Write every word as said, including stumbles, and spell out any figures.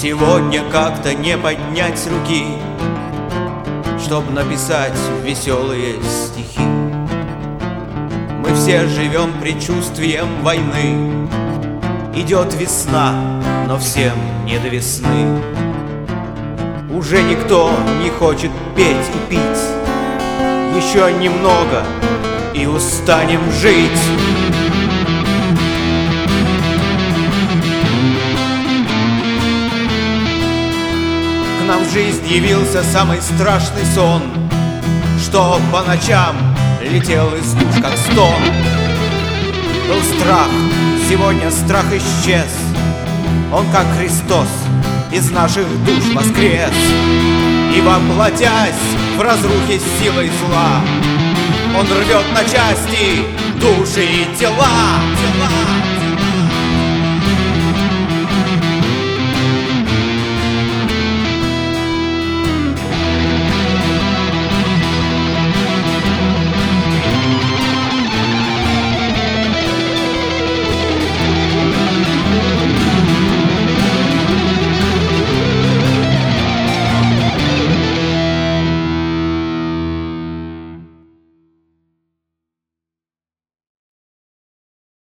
Сегодня как-то не поднять руки, чтоб написать веселые стихи. Мы все живем предчувствием войны. Идет весна, но всем не до весны. Уже никто не хочет петь и пить. Еще немного и устанем жить. К нам в жизнь явился самый страшный сон, что по ночам летел из душ, как стон. Был страх, сегодня страх исчез. Он, как Христос, из наших душ воскрес. И воплотясь в разрухе силой зла, Он рвет на части души и тела, тела.